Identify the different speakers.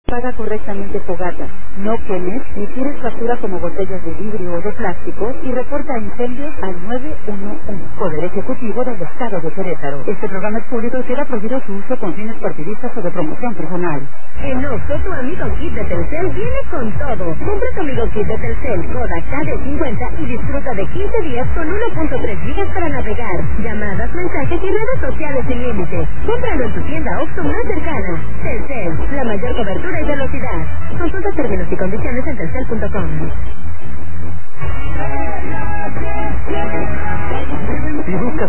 Speaker 1: Paga correctamente fogata, no quemes ni tires basura como botellas de vidrio o de plástico y reporta incendios al 911. Poder Ejecutivo del Estado de Querétaro. Este programa es público y queda prohibido su uso con fines partidistas o de promoción personal.
Speaker 2: En Oxxo, tu amigo Kit de Telcel viene con todo. Compra tu amigo Kit de Telcel, Kodak KD50 y disfruta de 15 días con 1.3 gigas para navegar, llamadas, mensajes y redes sociales sin límite. Cómpralo en tu tienda Oxxo más cercana. Telcel, la mayor cobertura y velocidad. Consulta términos y condiciones en telcel.com.
Speaker 3: Si buscas